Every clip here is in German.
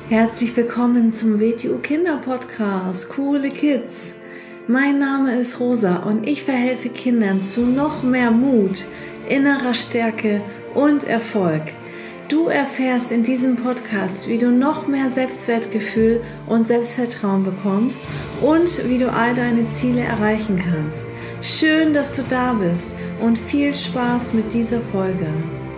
Herzlich willkommen zum WTU Kinder Podcast, Coole Kids. Mein Name ist Rosa und ich verhelfe Kindern zu noch mehr Mut, innerer Stärke und Erfolg. Du erfährst in diesem Podcast, wie du noch mehr Selbstwertgefühl und Selbstvertrauen bekommst und wie du all deine Ziele erreichen kannst. Schön, dass du da bist und viel Spaß mit dieser Folge.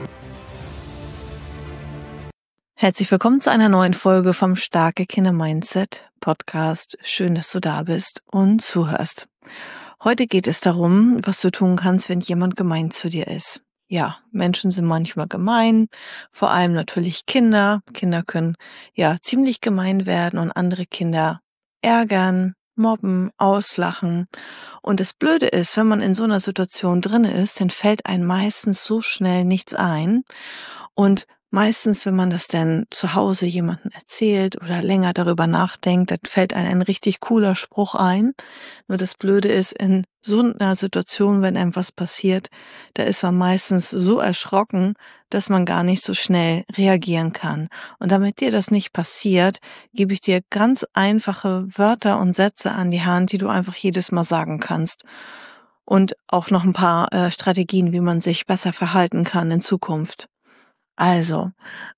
Herzlich willkommen zu einer neuen Folge vom Starke Kinder Mindset Podcast. Schön, dass du da bist und zuhörst. Heute geht es darum, was du tun kannst, wenn jemand gemein zu dir ist. Ja, Menschen sind manchmal gemein, vor allem natürlich Kinder. Kinder können ja ziemlich gemein werden und andere Kinder ärgern, mobben, auslachen. Und das Blöde ist, wenn man in so einer Situation drin ist, dann fällt einem meistens so schnell nichts ein. Und meistens, wenn man das dann zu Hause jemandem erzählt oder länger darüber nachdenkt, dann fällt einem ein richtig cooler Spruch ein. Nur das Blöde ist, in so einer Situation, wenn einem was passiert, da ist man meistens so erschrocken, dass man gar nicht so schnell reagieren kann. Und damit dir das nicht passiert, gebe ich dir ganz einfache Wörter und Sätze an die Hand, die du einfach jedes Mal sagen kannst. Und auch noch ein paar Strategien, wie man sich besser verhalten kann in Zukunft. Also,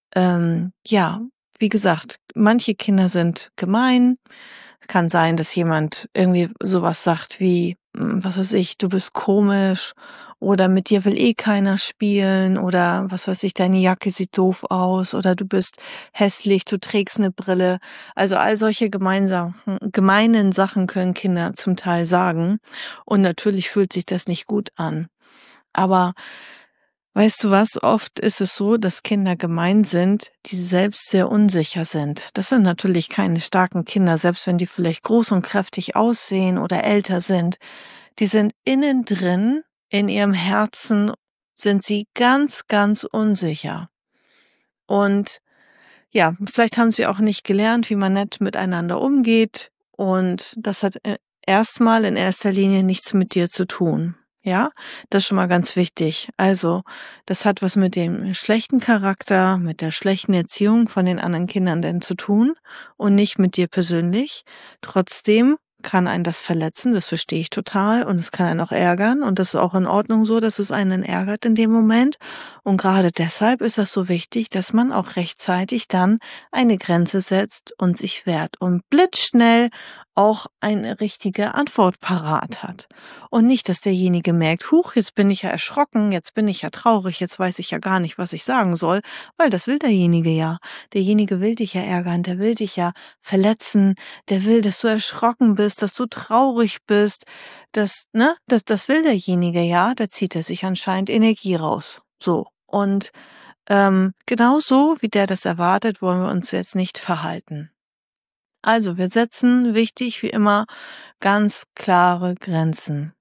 wie gesagt, manche Kinder sind gemein. Kann sein, dass jemand irgendwie sowas sagt wie, was weiß ich, du bist komisch oder mit dir will eh keiner spielen oder was weiß ich, deine Jacke sieht doof aus oder du bist hässlich, du trägst eine Brille. Also all solche gemeinen Sachen können Kinder zum Teil sagen und natürlich fühlt sich das nicht gut an. Aber weißt du was? Oft ist es so, dass Kinder gemein sind, die selbst sehr unsicher sind. Das sind natürlich keine starken Kinder, selbst wenn die vielleicht groß und kräftig aussehen oder älter sind. Die sind innen drin, in ihrem Herzen sind sie ganz, ganz unsicher. Und ja, vielleicht haben sie auch nicht gelernt, wie man nett miteinander umgeht. Und das hat erstmal in erster Linie nichts mit dir zu tun. Ja, das ist schon mal ganz wichtig. Also, das hat was mit dem schlechten Charakter, mit der schlechten Erziehung von den anderen Kindern denn zu tun und nicht mit dir persönlich. Trotzdem kann einen das verletzen, das verstehe ich total und es kann einen auch ärgern und das ist auch in Ordnung so, dass es einen ärgert in dem Moment. Und gerade deshalb ist das so wichtig, dass man auch rechtzeitig dann eine Grenze setzt und sich wehrt und blitzschnell auch eine richtige Antwort parat hat. Und nicht, dass derjenige merkt, huch, jetzt bin ich ja erschrocken, jetzt bin ich ja traurig, jetzt weiß ich ja gar nicht, was ich sagen soll, weil das will derjenige ja. Derjenige will dich ja ärgern, der will dich ja verletzen, der will, dass du erschrocken bist, dass du traurig bist, das will derjenige ja, da zieht er sich anscheinend Energie raus. So. Und genauso, wie der das erwartet, wollen wir uns jetzt nicht verhalten. Also, wir setzen, wichtig wie immer, ganz klare Grenzen.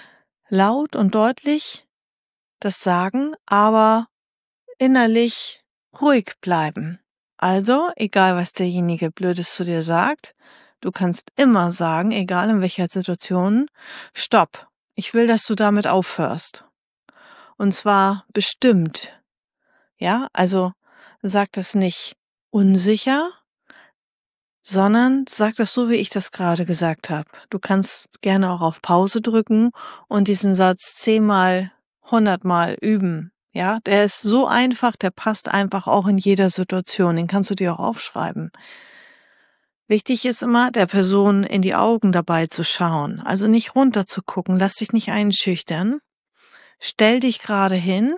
Laut und deutlich das sagen, aber innerlich ruhig bleiben. Also, egal was derjenige Blödes zu dir sagt, du kannst immer sagen, egal in welcher Situation, stopp, ich will, dass du damit aufhörst. Und zwar bestimmt. Ja, also sag das nicht unsicher, sondern sag das so, wie ich das gerade gesagt habe. Du kannst gerne auch auf Pause drücken und diesen Satz 10-mal, 100-mal üben. Ja, der ist so einfach, der passt einfach auch in jeder Situation. Den kannst du dir auch aufschreiben. Wichtig ist immer, der Person in die Augen dabei zu schauen. Also nicht runter zu gucken, lass dich nicht einschüchtern. Stell dich gerade hin.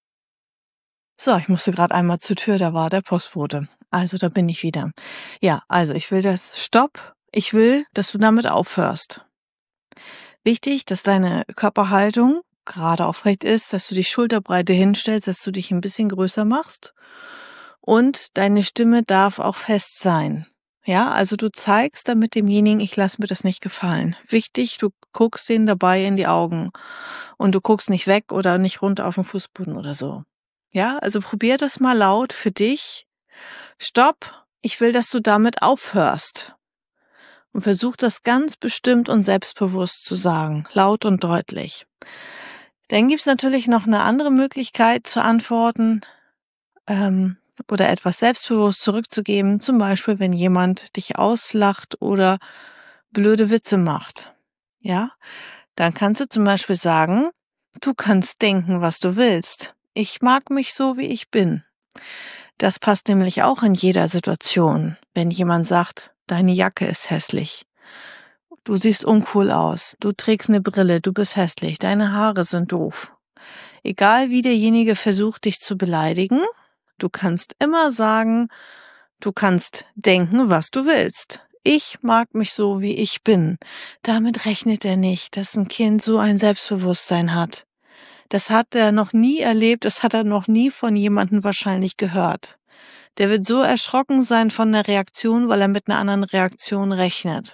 So, ich musste gerade einmal zur Tür, da war der Postbote. Also, da bin ich wieder. Ja, also ich will Stopp. Ich will, dass du damit aufhörst. Wichtig, dass deine Körperhaltung gerade aufrecht ist, dass du die Schulterbreite hinstellst, dass du dich ein bisschen größer machst. Und deine Stimme darf auch fest sein. Ja, also du zeigst damit demjenigen, ich lasse mir das nicht gefallen. Wichtig, du guckst den dabei in die Augen. Und du guckst nicht weg oder nicht runter auf den Fußboden oder so. Ja, also probier das mal laut für dich. Stopp, ich will, dass du damit aufhörst. Und versuch das ganz bestimmt und selbstbewusst zu sagen, laut und deutlich. Dann gibt's natürlich noch eine andere Möglichkeit zu antworten. oder etwas selbstbewusst zurückzugeben, zum Beispiel, wenn jemand dich auslacht oder blöde Witze macht. Ja, dann kannst du zum Beispiel sagen, du kannst denken, was du willst. Ich mag mich so, wie ich bin. Das passt nämlich auch in jeder Situation. Wenn jemand sagt, deine Jacke ist hässlich, du siehst uncool aus, du trägst eine Brille, du bist hässlich, deine Haare sind doof. Egal wie derjenige versucht, dich zu beleidigen, du kannst immer sagen, du kannst denken, was du willst. Ich mag mich so, wie ich bin. Damit rechnet er nicht, dass ein Kind so ein Selbstbewusstsein hat. Das hat er noch nie erlebt, das hat er noch nie von jemandem wahrscheinlich gehört. Der wird so erschrocken sein von der Reaktion, weil er mit einer anderen Reaktion rechnet.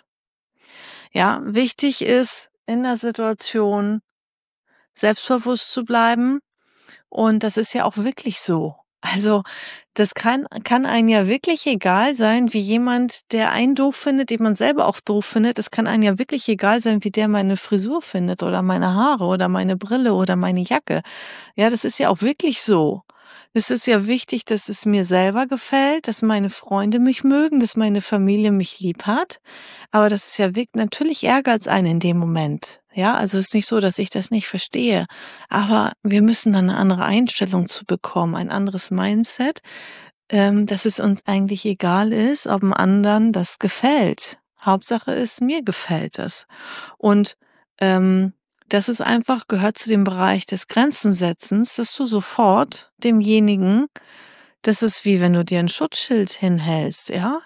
Ja, wichtig ist, in der Situation selbstbewusst zu bleiben. Und das ist ja auch wirklich so. Also, das kann einem ja wirklich egal sein, wie jemand, der einen doof findet, den man selber auch doof findet. Es kann einem ja wirklich egal sein, wie der meine Frisur findet oder meine Haare oder meine Brille oder meine Jacke. Ja, das ist ja auch wirklich so. Es ist ja wichtig, dass es mir selber gefällt, dass meine Freunde mich mögen, dass meine Familie mich lieb hat. Aber das ist ja wirklich, natürlich ärgert es einen in dem Moment. Ja, also es ist nicht so, dass ich das nicht verstehe. Aber wir müssen dann eine andere Einstellung zu bekommen, ein anderes Mindset, dass es uns eigentlich egal ist, ob einem anderen das gefällt. Hauptsache ist, mir gefällt es. Und das ist einfach, gehört zu dem Bereich des Grenzensetzens, dass du sofort demjenigen, das ist wie wenn du dir ein Schutzschild hinhältst, ja?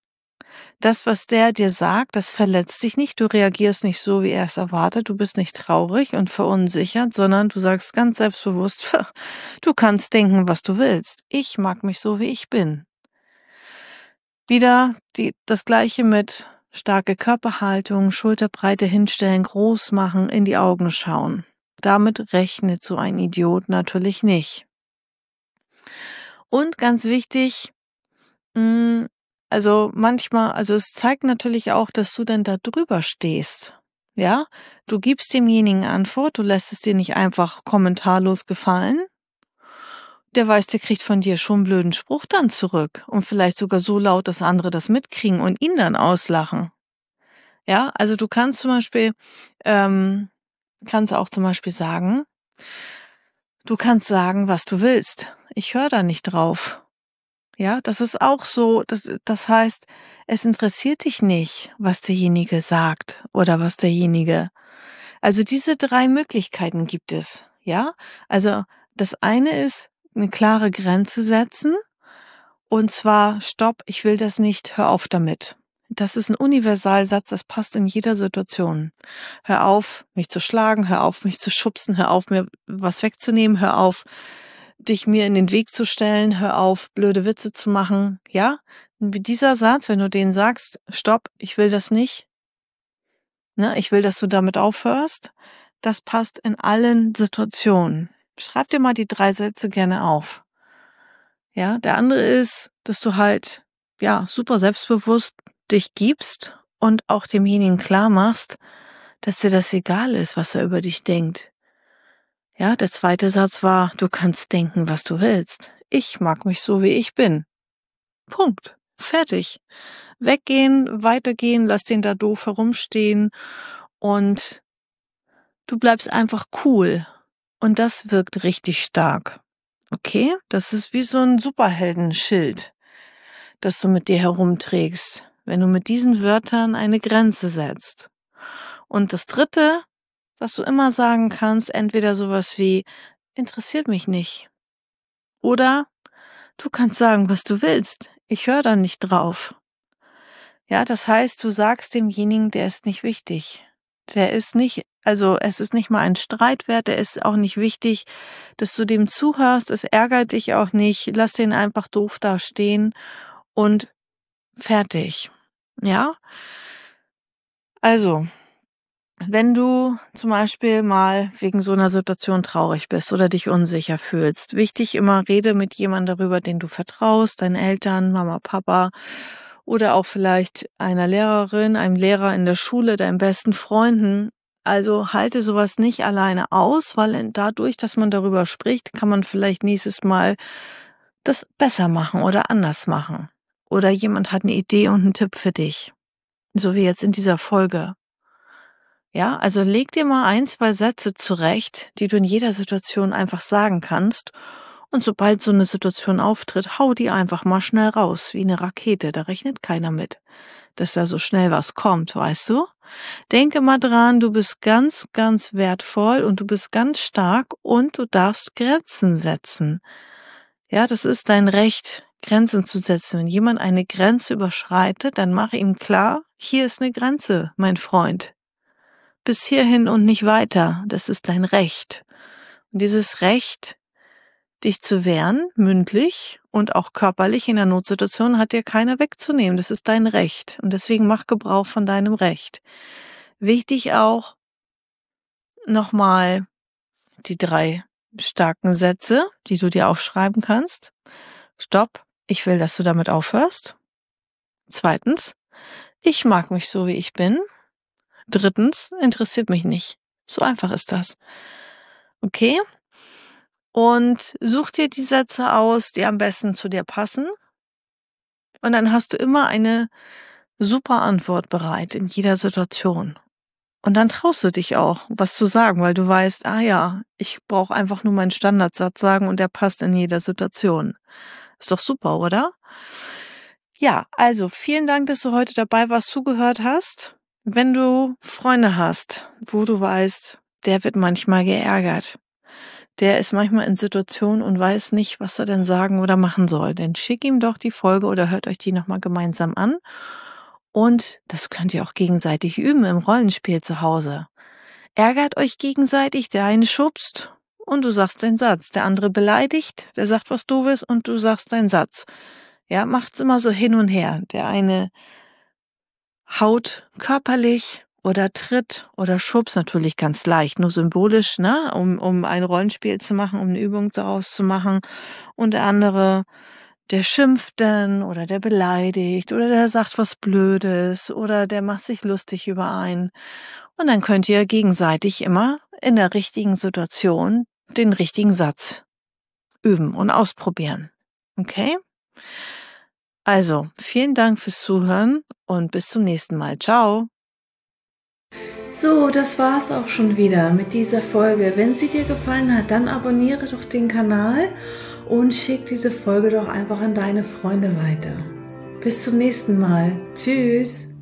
Das, was der dir sagt, das verletzt dich nicht, du reagierst nicht so, wie er es erwartet, du bist nicht traurig und verunsichert, sondern du sagst ganz selbstbewusst, du kannst denken, was du willst. Ich mag mich so, wie ich bin. Wieder das Gleiche mit starke Körperhaltung, Schulterbreite hinstellen, groß machen, in die Augen schauen. Damit rechnet so ein Idiot natürlich nicht. Und ganz wichtig, also es zeigt natürlich auch, dass du dann da drüber stehst. Ja, du gibst demjenigen Antwort, du lässt es dir nicht einfach kommentarlos gefallen. Der weiß, der kriegt von dir schon einen blöden Spruch dann zurück und vielleicht sogar so laut, dass andere das mitkriegen und ihn dann auslachen. Ja, also du kannst zum Beispiel, sagen, du kannst sagen, was du willst. Ich höre da nicht drauf. Ja, das ist auch so, das heißt, es interessiert dich nicht, was derjenige sagt oder was derjenige. Also diese 3 Möglichkeiten gibt es, ja? Also das eine ist, eine klare Grenze setzen und zwar, stopp, ich will das nicht, hör auf damit. Das ist ein Universalsatz, das passt in jeder Situation. Hör auf, mich zu schlagen, hör auf, mich zu schubsen, hör auf, mir was wegzunehmen, hör auf, dich mir in den Weg zu stellen, hör auf, blöde Witze zu machen, ja? Mit dieser Satz, wenn du denen sagst, stopp, ich will das nicht, ne, ich will, dass du damit aufhörst, das passt in allen Situationen. Schreib dir mal die 3 Sätze gerne auf. Ja, der andere ist, dass du halt, ja, super selbstbewusst dich gibst und auch demjenigen klar machst, dass dir das egal ist, was er über dich denkt. Ja, der zweite Satz war, du kannst denken, was du willst. Ich mag mich so, wie ich bin. Punkt. Fertig. Weggehen, weitergehen, lass den da doof herumstehen und du bleibst einfach cool. Und das wirkt richtig stark. Okay? Das ist wie so ein Superheldenschild, das du mit dir herumträgst, wenn du mit diesen Wörtern eine Grenze setzt. Und das dritte, was du immer sagen kannst, entweder sowas wie, interessiert mich nicht. Oder du kannst sagen, was du willst. Ich höre da nicht drauf. Ja, das heißt, du sagst demjenigen, der ist nicht wichtig. Der ist nicht, also es ist nicht mal ein Streitwert, der ist auch nicht wichtig, dass du dem zuhörst, es ärgert dich auch nicht, lass den einfach doof da stehen und fertig. Ja? Also, wenn du zum Beispiel mal wegen so einer Situation traurig bist oder dich unsicher fühlst, wichtig immer, rede mit jemandem darüber, den du vertraust, deinen Eltern, Mama, Papa oder auch vielleicht einer Lehrerin, einem Lehrer in der Schule, deinen besten Freunden. Also halte sowas nicht alleine aus, weil dadurch, dass man darüber spricht, kann man vielleicht nächstes Mal das besser machen oder anders machen. Oder jemand hat eine Idee und einen Tipp für dich. So wie jetzt in dieser Folge. Ja, also leg dir mal 1, 2 Sätze zurecht, die du in jeder Situation einfach sagen kannst. Und sobald so eine Situation auftritt, hau die einfach mal schnell raus, wie eine Rakete. Da rechnet keiner mit, dass da so schnell was kommt, weißt du? Denke mal dran, du bist ganz, ganz wertvoll und du bist ganz stark und du darfst Grenzen setzen. Ja, das ist dein Recht, Grenzen zu setzen. Wenn jemand eine Grenze überschreitet, dann mache ihm klar, hier ist eine Grenze, mein Freund. Bis hierhin und nicht weiter. Das ist dein Recht. Und dieses Recht, dich zu wehren, mündlich und auch körperlich in der Notsituation, hat dir keiner wegzunehmen. Das ist dein Recht. Und deswegen mach Gebrauch von deinem Recht. Wichtig auch nochmal die 3 starken Sätze, die du dir aufschreiben kannst. Stopp, ich will, dass du damit aufhörst. 2, ich mag mich so, wie ich bin. 3, interessiert mich nicht. So einfach ist das. Okay? Und such dir die Sätze aus, die am besten zu dir passen. Und dann hast du immer eine super Antwort bereit in jeder Situation. Und dann traust du dich auch, was zu sagen, weil du weißt, ich brauche einfach nur meinen Standardsatz sagen und der passt in jeder Situation. Ist doch super, oder? Ja, also vielen Dank, dass du heute dabei warst, zugehört hast. Wenn du Freunde hast, wo du weißt, der wird manchmal geärgert, der ist manchmal in Situationen und weiß nicht, was er denn sagen oder machen soll, dann schick ihm doch die Folge oder hört euch die nochmal gemeinsam an. Und das könnt ihr auch gegenseitig üben im Rollenspiel zu Hause. Ärgert euch gegenseitig, der eine schubst und du sagst deinen Satz. Der andere beleidigt, der sagt was Doofes und du sagst deinen Satz. Ja, macht's immer so hin und her. Der eine haut körperlich oder tritt oder schubst, natürlich ganz leicht, nur symbolisch, ne, um ein Rollenspiel zu machen, um eine Übung daraus zu machen. Und der andere, der schimpft dann oder der beleidigt oder der sagt was Blödes oder der macht sich lustig über einen. Und dann könnt ihr gegenseitig immer in der richtigen Situation den richtigen Satz üben und ausprobieren. Okay? Also, vielen Dank fürs Zuhören und bis zum nächsten Mal. Ciao! So, das war's auch schon wieder mit dieser Folge. Wenn sie dir gefallen hat, dann abonniere doch den Kanal und schick diese Folge doch einfach an deine Freunde weiter. Bis zum nächsten Mal. Tschüss!